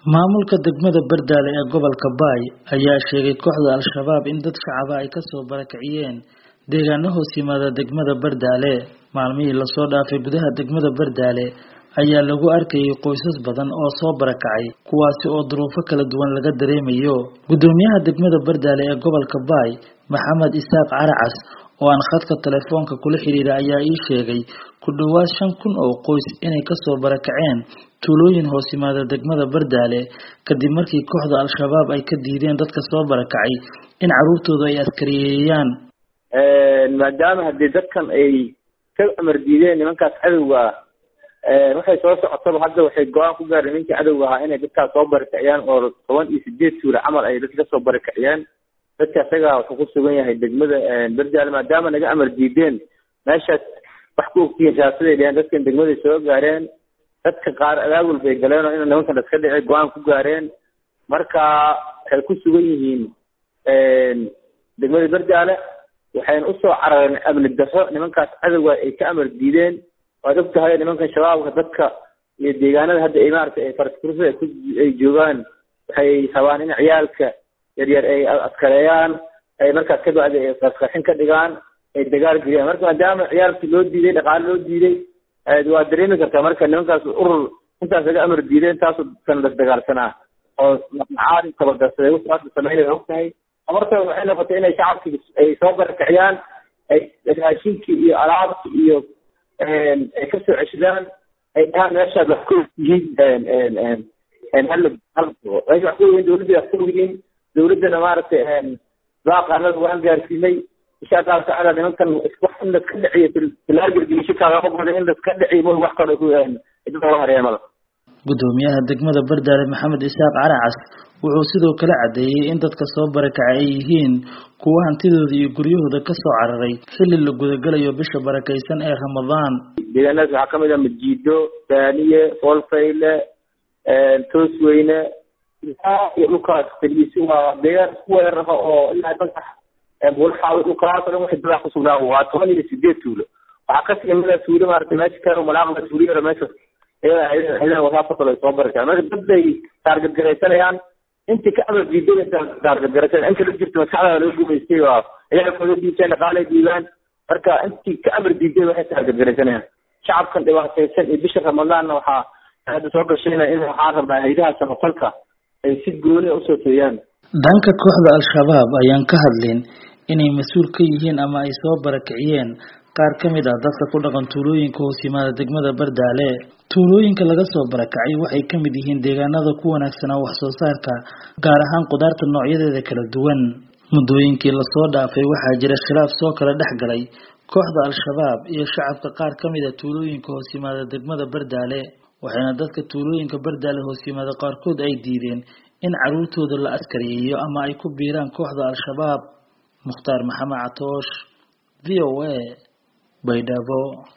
Maamulka degmada Bardaale ee gobolka Bay ayaa sheegay kooxda Al-Shabaab in dad shacab ah ay ka soo barakaciyeen deegaano hoos yimaada degmada Bardaale. Maalmihii la soo dhaafay gudaha degmada Bardaale ayaa lagu arkayay qoysas badan oo soo barakacay, kuwaasi oo duruufo kala duwan laga dareemayo. Gudoomiyaha degmada Bardaale ee gobolka Bay, Maxamed Isaaq Caracas, oo aan khadka telefoonka kula xiriiray ayaa ii sheegay ku dhawaad 5,000 oo qoys inay ka soo barakaceen tuulooyin hoos yimaada degmada Bardaale kadib markii kooxda Al-Shabaab ay ka diideen dadka soo barakacay in carruurtooda ay askariyeeyaan. maadaama haddii dadkan ay ka amar diideen nimankaas cadowga waxay soo socotaba hadda waxay go'aan ku gaareen ninkii cadowga ahaa inay dadkaas soo barakaciyaan oo 18 tuulo camal ay dadka soo barakaciyaan. dadka asaga wuxuu ku sugan yahay degmada Bardaale maadaama naga amar diideen meeshaas wax ku ogtihiin siyaasaday dhiyaan dadkan degmada soo gaareen. dadka qaar abaabul bay galeen oo in nimankan iska dhicay go'aan ku gaareen, marka waxay ku sugan yihiin degmada Bardaale waxayna u soo carareen amni darro nimankaas cadowga ay ka amar diideen. waad ogtahay nimankan shabaabka dadka iyo deegaanada hadda ay maaragtay faraskursa ay joogaan waxay rabaan in ciyaalka yaryar ay askareeyaan, ay markaas ka bacdi ay qarqarxin ka dhigaan, ay dagaal geliyaan. marka maadaama ciyaalkii loo diiday, dhaqaale loo diiday, waa dareemi kartaa marka nimankaas urur intaas laga amar diideen taasoo kan dagaalsanaa oo caadi tabadarsaday waxaas sameeyay ogtahay. marka waxay noqotay inay shacabkii ay soo barakaciyaan, ay raashinkii iyo alaabtii iyo ay ka soo ceshadaan, ay dhahaan meeshaad wax ku yihiin dowladana maaragtay baaqaanada waan gaarsiinay. insha Allah taala nimankan wax in la iska dhiciyo filaagelgiisho kaaga qodobada in la iska dhiciyo wax kale ku idoo hareemada. Gudoomiyaha degmada Bardaale Maxamed Isaaq Caracas wuxuu sidoo kale cadeeyay in dadka soo barakacay ay yihiin kuwa hantidooda iyo guryahooda ka soo cararay xilli la gudagalayo bisha barakaysan ee Ramadaan. deegaanada waxaa kamid ah Majiido, Daaniye, Foolfayle, Toosweyne iyo dhulkaas taliisi waa deegaan ku weerara oo ilaa dadka bulxaawi dhulkaas oo waxay dad ku sugnaa waa 18 tuulo. waxaa ka sii mid ah tuulo maaragtay meesha ka malaaqda tuuliyo meesha ayada wasaafada soo barakacay. marka dad ay target garaysanayaan intii ka amar diiday target garaysan inta la jirto maskaxda loo gumeystay waa ayaga kooda diideen dhaqaale diiwaan. marka intii ka amar diiday waxay target garaysanayaan shacabkan dhibaataysan ee bisha Ramadaan waxaa hadda soo gashay in waxaa rabaa hay'adaha samafalka ay si gooni u soo teeyaan. Dhanka kooxda Al-Shabaab ayaan ka hadlin inay mas'uul ka yihiin ama ay soo barakaciyeen qaar ka mid ah dadka ku dhaqan tuulooyinka hoos yimaada degmada Bardaale. tuulooyinka laga soo barakacay waxay ka mid yihiin deegaanada ku wanaagsan wax soo saarka, gaar ahaan qudaarta noocyadeeda kala duwan. muddooyinkii la soo dhaafay waxaa jira khilaaf soo kala dhexgalay kooxda Al-Shabaab iyo shacabka qaar ka mid ah tuulooyinka hoos yimaada degmada Bardaale, waxayna dadka tuulooyinka Bardaale hoos yimaada qaarkood ay diideen in carruurtooda la askariyeeyo ama ay ku biiraan kooxda Al-Shabaab. Mukhtaar Maxamed Catoosh, VOA, Baydhabo.